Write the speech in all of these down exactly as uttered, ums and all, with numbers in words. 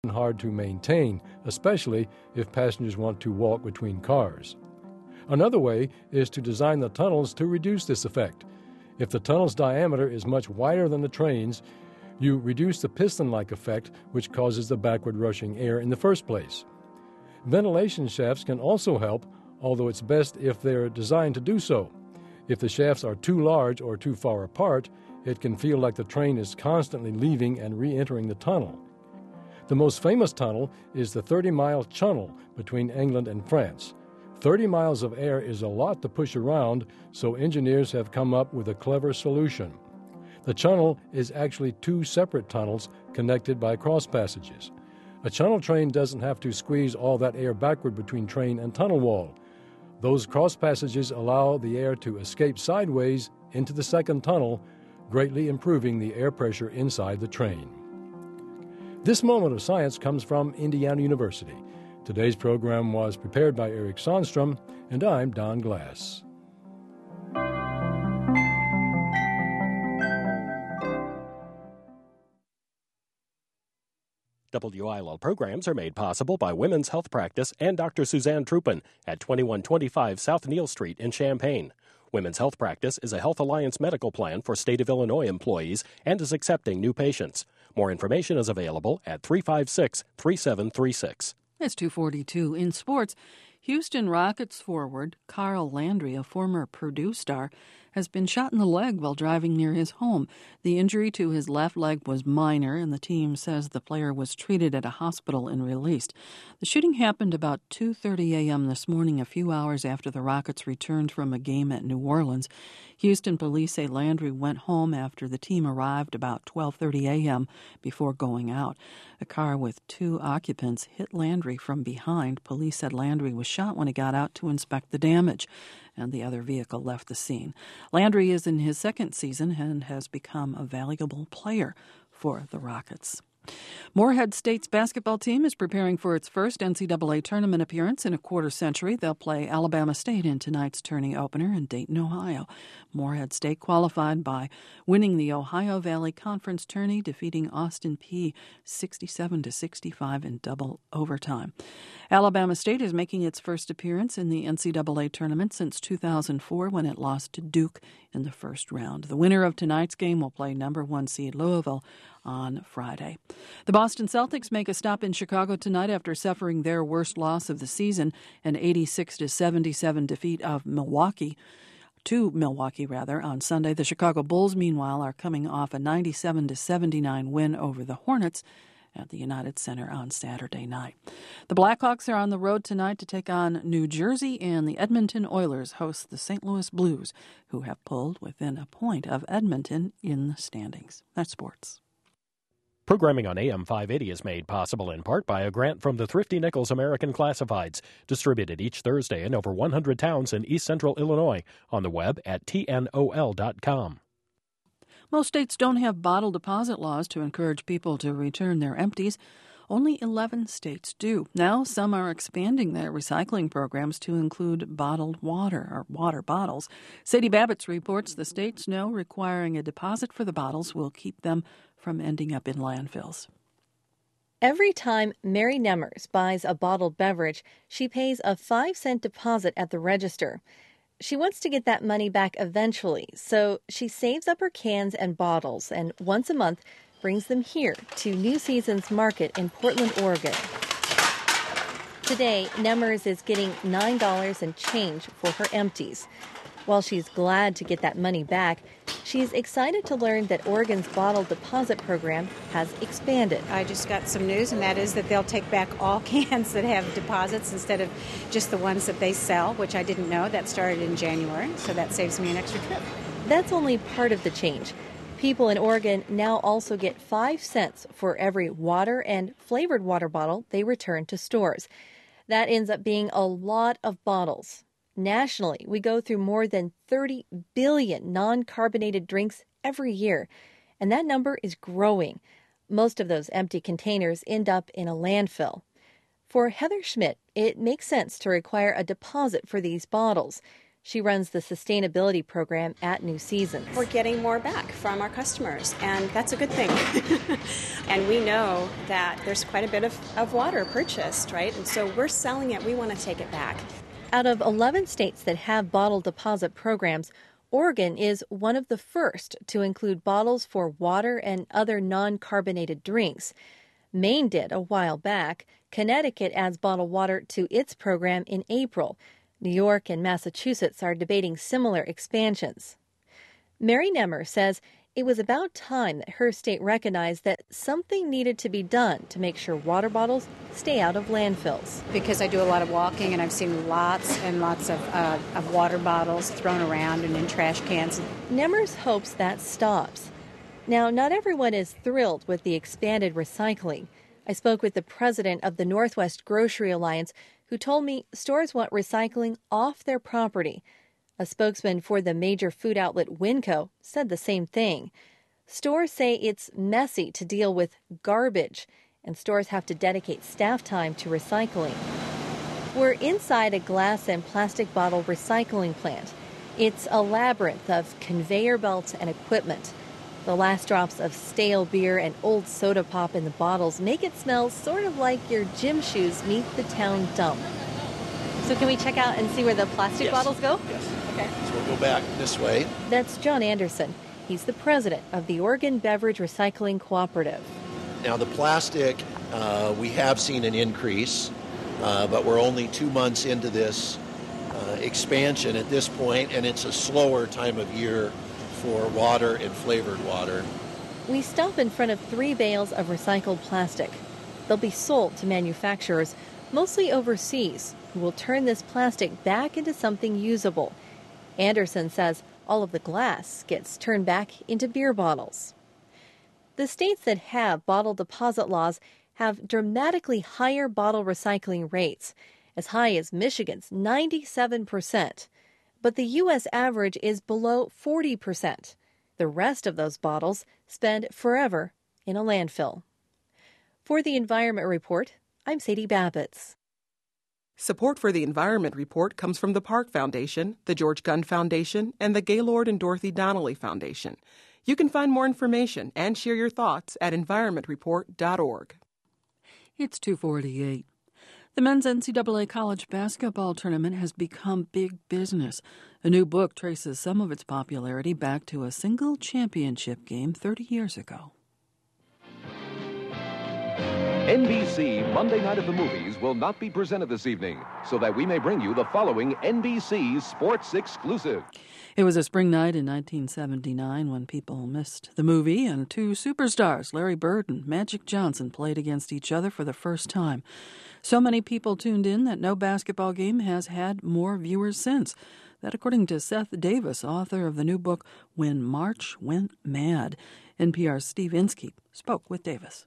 hard to maintain, especially if passengers want to walk between cars. Another way is to design the tunnels to reduce this effect. If the tunnel's diameter is much wider than the train's, you reduce the piston-like effect, which causes the backward rushing air in the first place. Ventilation shafts can also help, although it's best if they're designed to do so. If the shafts are too large or too far apart, it can feel like the train is constantly leaving and re-entering the tunnel. The most famous tunnel is the thirty-mile Channel between England and France. thirty miles of air is a lot to push around, so engineers have come up with a clever solution. The Channel is actually two separate tunnels connected by cross passages. A Channel train doesn't have to squeeze all that air backward between train and tunnel wall. Those cross passages allow the air to escape sideways into the second tunnel, greatly improving the air pressure inside the train. This moment of science comes from Indiana University. Today's program was prepared by Eric Sandstrom, and I'm Don Glass. W I L L programs are made possible by Women's Health Practice and Doctor Suzanne Truppen at twenty-one twenty-five South Neal Street in Champaign. Women's Health Practice is a Health Alliance medical plan for State of Illinois employees and is accepting new patients. More information is available at three five six, three seven three six. It's two forty-two. In sports, Houston Rockets forward Carl Landry, a former Purdue star, has been shot in the leg while driving near his home. The injury to his left leg was minor, and the team says the player was treated at a hospital and released. The shooting happened about two thirty a.m. this morning, a few hours after the Rockets returned from a game at New Orleans. Houston police say Landry went home after the team arrived about twelve thirty a.m. before going out. A car with two occupants hit Landry from behind. Police said Landry was shot when he got out to inspect the damage, and the other vehicle left the scene. Landry is in his second season and has become a valuable player for the Rockets. Morehead State's basketball team is preparing for its first N C double A tournament appearance in a quarter century. They'll play Alabama State in tonight's tourney opener in Dayton, Ohio. Morehead State qualified by winning the Ohio Valley Conference tourney, defeating Austin Peay sixty-seven to sixty-five in double overtime. Alabama State is making its first appearance in the N C double A tournament since two thousand four when it lost to Duke in the first round. The winner of tonight's game will play number one seed Louisville on Friday. The Boston Celtics make a stop in Chicago tonight after suffering their worst loss of the season, an eighty-six to seventy-seven defeat of Milwaukee. To Milwaukee, rather, on Sunday. The Chicago Bulls, meanwhile, are coming off a ninety-seven to seventy-nine win over the Hornets at the United Center on Saturday night. The Blackhawks are on the road tonight to take on New Jersey, and the Edmonton Oilers host the Saint Louis Blues, who have pulled within a point of Edmonton in the standings. That's sports. Programming on A M five eighty is made possible in part by a grant from the Thrifty Nichols American Classifieds, distributed each Thursday in over one hundred towns in east central Illinois, on the web at T N O L dot com. Most states don't have bottle deposit laws to encourage people to return their empties. Only eleven states do. Now, some are expanding their recycling programs to include bottled water or water bottles. Sadie Babbitts reports the states know requiring a deposit for the bottles will keep them from ending up in landfills. Every time Mary Nemmers buys a bottled beverage, she pays a five cent deposit at the register. She wants to get that money back eventually, so she saves up her cans and bottles and once a month brings them here to New Seasons Market in Portland, Oregon. Today, Nemmers is getting nine dollars and change for her empties. While she's glad to get that money back, she's excited to learn that Oregon's bottle deposit program has expanded. I just got some news, and that is that they'll take back all cans that have deposits instead of just the ones that they sell, which I didn't know. That started in January, so that saves me an extra trip. That's only part of the change. People in Oregon now also get five cents for every water and flavored water bottle they return to stores. That ends up being a lot of bottles. Nationally, we go through more than thirty billion non-carbonated drinks every year, and that number is growing. Most of those empty containers end up in a landfill. For Heather Schmidt, it makes sense to require a deposit for these bottles. She runs the sustainability program at New Seasons. We're getting more back from our customers, and that's a good thing. And we know that there's quite a bit of, of water purchased, right? And so we're selling it. We want to take it back. Out of eleven states that have bottle deposit programs, Oregon is one of the first to include bottles for water and other non-carbonated drinks. Maine did a while back. Connecticut adds bottled water to its program in April. New York and Massachusetts are debating similar expansions. Mary Nemmer says it was about time that her state recognized that something needed to be done to make sure water bottles stay out of landfills. Because I do a lot of walking, and I've seen lots and lots of, uh, of water bottles thrown around and in trash cans. Nemmers hopes that stops. Now, not everyone is thrilled with the expanded recycling. I spoke with the president of the Northwest Grocery Alliance, who told me stores want recycling off their property. A spokesman for the major food outlet Winco said the same thing. Stores say it's messy to deal with garbage, and stores have to dedicate staff time to recycling. We're inside a glass and plastic bottle recycling plant. It's a labyrinth of conveyor belts and equipment. The last drops of stale beer and old soda pop in the bottles make it smell sort of like your gym shoes meet the town dump. So can we check out and see where the plastic yes. bottles go? Yes. Okay. So we'll go back this way. That's John Anderson. He's the president of the Oregon Beverage Recycling Cooperative. Now the plastic, uh, we have seen an increase, uh, but we're only two months into this uh, expansion at this point, and it's a slower time of year for water and flavored water. We stop in front of three bales of recycled plastic. They'll be sold to manufacturers, mostly overseas, who will turn this plastic back into something usable. Anderson says all of the glass gets turned back into beer bottles. The states that have bottle deposit laws have dramatically higher bottle recycling rates, as high as Michigan's ninety-seven percent. But the U S average is below forty percent. The rest of those bottles spend forever in a landfill. For the Environment Report, I'm Sadie Babbitts. Support for the Environment Report comes from the Park Foundation, the George Gund Foundation, and the Gaylord and Dorothy Donnelly Foundation. You can find more information and share your thoughts at environment report dot org. It's two forty-eight. The men's N C double A college basketball tournament has become big business. A new book traces some of its popularity back to a single championship game thirty years ago. N B C Monday Night of the Movies will not be presented this evening, so that we may bring you the following N B C Sports exclusive. It was a spring night in nineteen seventy-nine when people missed the movie, and two superstars, Larry Bird and Magic Johnson, played against each other for the first time. So many people tuned in that no basketball game has had more viewers since. That according to Seth Davis, author of the new book, When March Went Mad. N P R's Steve Inskeep spoke with Davis.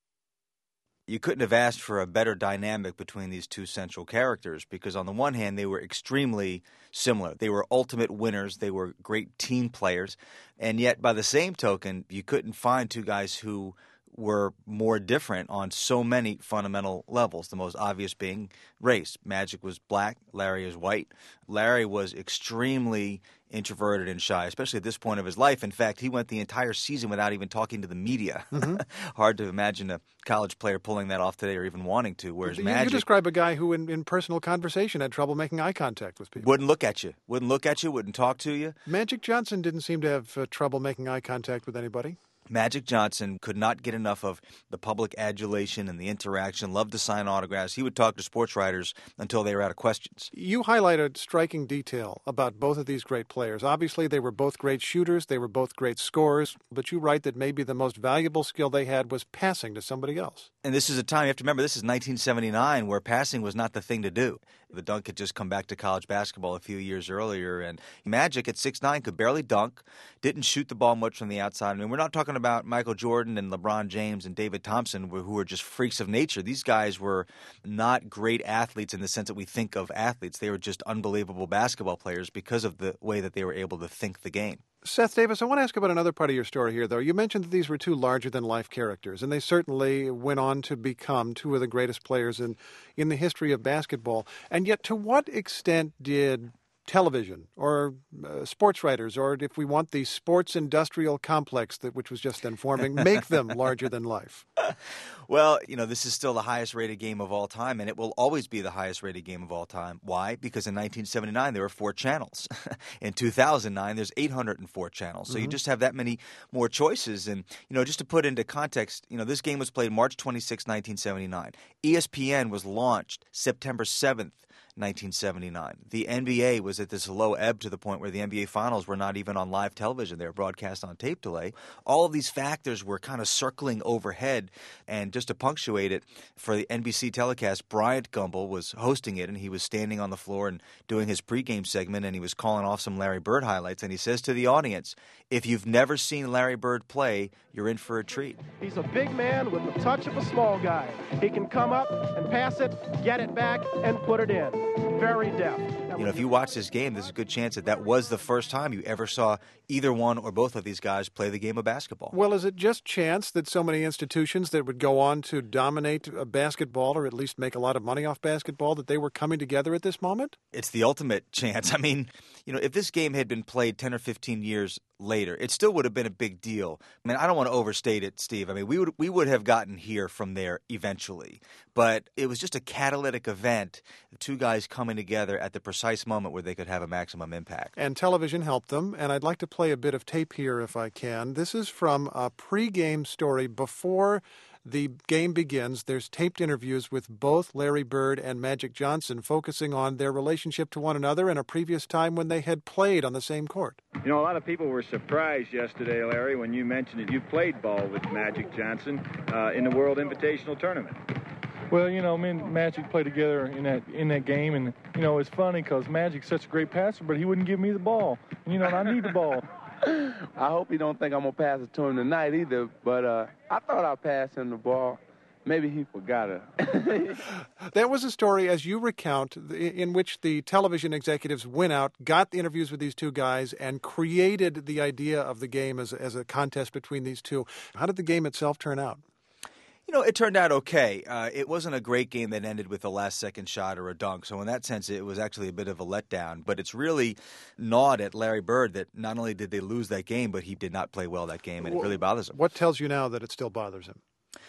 You couldn't have asked for a better dynamic between these two central characters because on the one hand, they were extremely similar. They were ultimate winners. They were great team players. And yet, by the same token, you couldn't find two guys who were more different on so many fundamental levels, the most obvious being race. Magic was black, Larry is white. Larry was extremely introverted and shy, especially at this point of his life. In fact, he went the entire season without even talking to the media. Mm-hmm. Hard to imagine a college player pulling that off today or even wanting to, whereas you, Magic... You describe a guy who in, in personal conversation had trouble making eye contact with people. Wouldn't look at you. Wouldn't look at you, wouldn't talk to you. Magic Johnson didn't seem to have uh, trouble making eye contact with anybody. Magic Johnson could not get enough of the public adulation and the interaction, loved to sign autographs. He would talk to sports writers until they were out of questions. You highlight a striking detail about both of these great players. Obviously, they were both great shooters. They were both great scorers. But you write that maybe the most valuable skill they had was passing to somebody else. And this is a time, you have to remember, this is nineteen seventy-nine, where passing was not the thing to do. The dunk had just come back to college basketball a few years earlier, and Magic at six nine could barely dunk, didn't shoot the ball much from the outside. I mean, we're not talking about Michael Jordan and LeBron James and David Thompson, who were just freaks of nature. These guys were not great athletes in the sense that we think of athletes. They were just unbelievable basketball players because of the way that they were able to think the game. Seth Davis, I want to ask about another part of your story here, though. You mentioned that these were two larger-than-life characters, and they certainly went on to become two of the greatest players in, in the history of basketball. And yet, to what extent did television or uh, sports writers, or if we want the sports industrial complex that which was just then forming, make them larger than life? Well, you know, this is still the highest rated game of all time, and it will always be the highest rated game of all time. Why? Because in nineteen seventy-nine, there were four channels. In two thousand nine, there's eight hundred four channels. So mm-hmm. you just have that many more choices. And, you know, just to put into context, you know, this game was played March twenty-sixth, nineteen seventy-nine. E S P N was launched September seventh, nineteen seventy-nine. The N B A was at this low ebb to the point where the N B A Finals were not even on live television. They were broadcast on tape delay. All of these factors were kind of circling overhead. And just to punctuate it, for the N B C telecast, Bryant Gumbel was hosting it, and he was standing on the floor and doing his pregame segment, and he was calling off some Larry Bird highlights. And he says to the audience, if you've never seen Larry Bird play, you're in for a treat. He's a big man with the touch of a small guy. He can come up and pass it, get it back, and put it in. Very deft. You know, if you watch this game, there's a good chance that that was the first time you ever saw either one or both of these guys play the game of basketball. Well, is it just chance that so many institutions that would go on to dominate uh, basketball, or at least make a lot of money off basketball, that they were coming together at this moment? It's the ultimate chance. I mean, you know, if this game had been played ten or fifteen years later, it still would have been a big deal. I mean, I don't want to overstate it, Steve. I mean, we would we would have gotten here from there eventually. But it was just a catalytic event, the two guys coming together at the precise moment where they could have a maximum impact. And television helped them, and I'd like to play a bit of tape here if I can. This is from a pregame story before the game begins. There's taped interviews with both Larry Bird and Magic Johnson focusing on their relationship to one another in a previous time when they had played on the same court. You know, a lot of people were surprised yesterday, Larry, when you mentioned that you played ball with Magic Johnson uh, in the World Invitational Tournament. Well, you know, me and Magic played together in that in that game, and, you know, it's funny because Magic's such a great passer, but he wouldn't give me the ball. And, you know, and I need the ball. I hope he don't think I'm going to pass it to him tonight either, but uh, I thought I passed him the ball. Maybe he forgot it. That was a story, as you recount, in which the television executives went out, got the interviews with these two guys, and created the idea of the game as, as a contest between these two. How did the game itself turn out? You know, it turned out okay. Uh, it wasn't a great game that ended with a last-second shot or a dunk. So in that sense, it was actually a bit of a letdown. But it's really gnawed at Larry Bird that not only did they lose that game, but he did not play well that game, and it really bothers him. What tells you now that it still bothers him?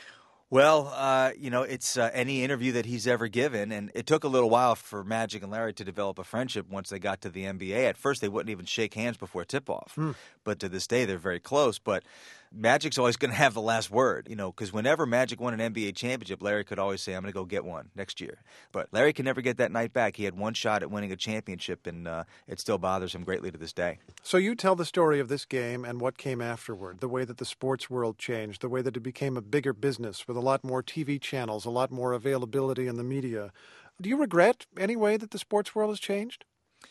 Well, uh, you know, it's uh, any interview that he's ever given, and it took a little while for Magic and Larry to develop a friendship once they got to the N B A. At first, they wouldn't even shake hands before tip-off, hmm. but to this day, they're very close. But Magic's always going to have the last word, you know, because whenever Magic won an N B A championship, Larry could always say, I'm going to go get one next year. But Larry can never get that night back. He had one shot at winning a championship, and uh, it still bothers him greatly to this day. So you tell the story of this game and what came afterward, the way that the sports world changed, the way that it became a bigger business with a lot more T V channels, a lot more availability in the media. Do you regret any way that the sports world has changed?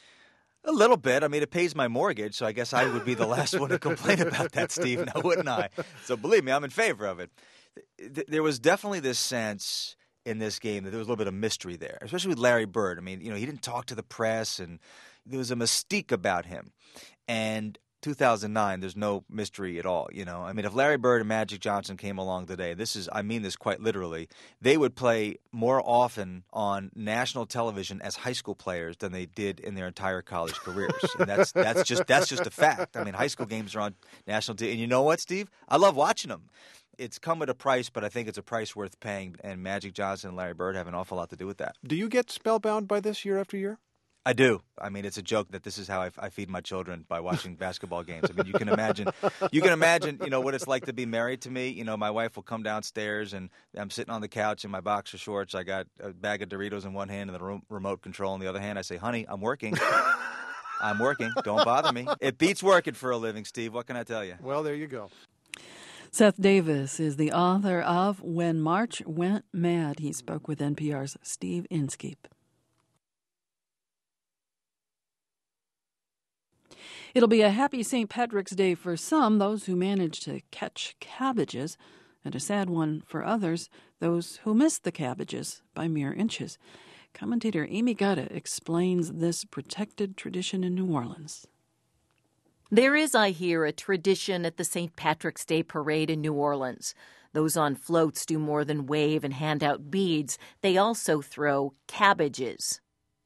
A little bit. I mean, it pays my mortgage, so I guess I would be the last one to complain about that, Steve, now wouldn't I? So believe me, I'm in favor of it. There was definitely this sense in this game that there was a little bit of mystery there, especially with Larry Bird. I mean, you know, he didn't talk to the press, and there was a mystique about him. And two thousand nine, there's no mystery at all, you know. I mean, if Larry Bird and Magic Johnson came along today, this is, I mean this quite literally, they would play more often on national television as high school players than they did in their entire college careers. And that's that's just that's just a fact. I mean, high school games are on national T V. And you know what, Steve? I love watching them. It's come at a price, but I think it's a price worth paying, and Magic Johnson and Larry Bird have an awful lot to do with that. Do you get spellbound by this year after year? I do. I mean, it's a joke that this is how I, I feed my children, by watching basketball games. I mean, you can imagine, you can imagine, you know, what it's like to be married to me. You know, my wife will come downstairs, and I'm sitting on the couch in my boxer shorts. I got a bag of Doritos in one hand and the remote control in the other hand. I say, honey, I'm working. I'm working. Don't bother me. It beats working for a living, Steve. What can I tell you? Well, there you go. Seth Davis is the author of When March Went Mad. He spoke with N P R's Steve Inskeep. It'll be a happy Saint Patrick's Day for some, those who manage to catch cabbages, and a sad one for others, those who missed the cabbages by mere inches. Commentator Amy Gutta explains this protected tradition in New Orleans. There is, I hear, a tradition at the Saint Patrick's Day parade in New Orleans. Those on floats do more than wave and hand out beads. They also throw cabbages.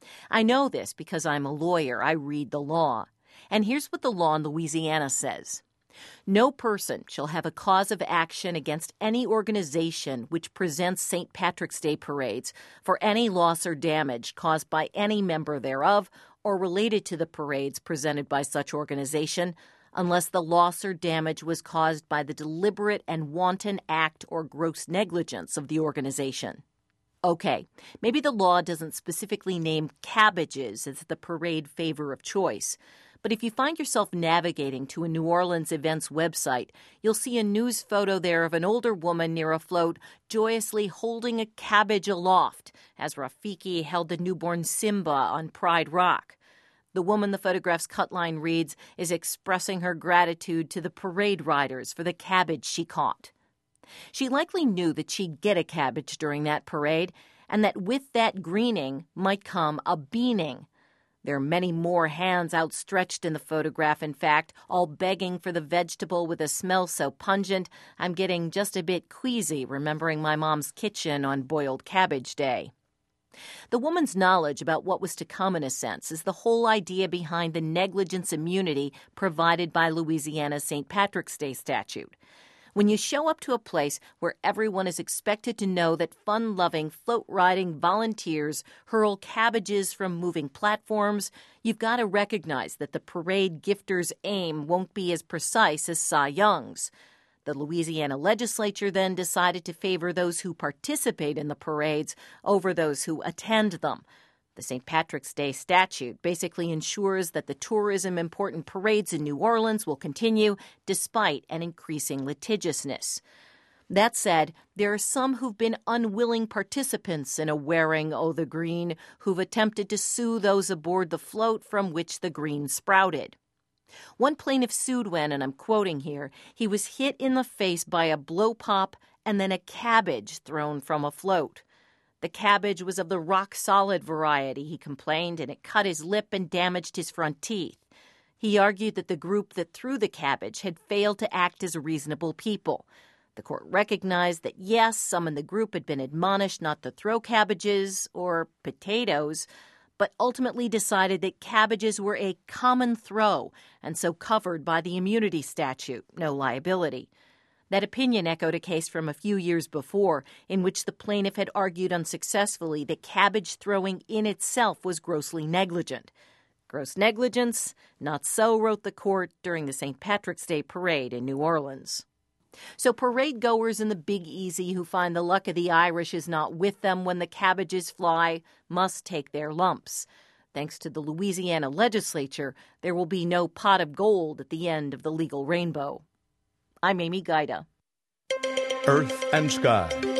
I know this because I'm a lawyer. I read the law. And here's what the law in Louisiana says. No person shall have a cause of action against any organization which presents Saint Patrick's Day parades for any loss or damage caused by any member thereof or related to the parades presented by such organization, unless the loss or damage was caused by the deliberate and wanton act or gross negligence of the organization. Okay, maybe the law doesn't specifically name cabbages as the parade favor of choice, but if you find yourself navigating to a New Orleans events website, you'll see a news photo there of an older woman near a float joyously holding a cabbage aloft as Rafiki held the newborn Simba on Pride Rock. The woman the photograph's cut line reads is expressing her gratitude to the parade riders for the cabbage she caught. She likely knew that she'd get a cabbage during that parade, and that with that greening might come a beaning. There are many more hands outstretched in the photograph, in fact, all begging for the vegetable with a smell so pungent, I'm getting just a bit queasy remembering my mom's kitchen on boiled cabbage day. The woman's knowledge about what was to come, in a sense, is the whole idea behind the negligence immunity provided by Louisiana's Saint Patrick's Day statute. When you show up to a place where everyone is expected to know that fun-loving, float-riding volunteers hurl cabbages from moving platforms, you've got to recognize that the parade gifter's aim won't be as precise as Cy Young's. The Louisiana legislature then decided to favor those who participate in the parades over those who attend them. The Saint Patrick's Day statute basically ensures that the tourism-important parades in New Orleans will continue despite an increasing litigiousness. That said, there are some who've been unwilling participants in a wearing o' the green who've attempted to sue those aboard the float from which the green sprouted. One plaintiff sued when, and I'm quoting here, he was hit in the face by a blow pop and then a cabbage thrown from a float. The cabbage was of the rock-solid variety, he complained, and it cut his lip and damaged his front teeth. He argued that the group that threw the cabbage had failed to act as reasonable people. The court recognized that, yes, some in the group had been admonished not to throw cabbages or potatoes, but ultimately decided that cabbages were a common throw and so covered by the immunity statute, no liability. That opinion echoed a case from a few years before in which the plaintiff had argued unsuccessfully that cabbage throwing in itself was grossly negligent. Gross negligence? Not so, wrote the court during the Saint Patrick's Day parade in New Orleans. So parade goers in the Big Easy who find the luck of the Irish is not with them when the cabbages fly must take their lumps. Thanks to the Louisiana legislature, there will be no pot of gold at the end of the legal rainbow. I'm Amy Gaida. Earth and Sky.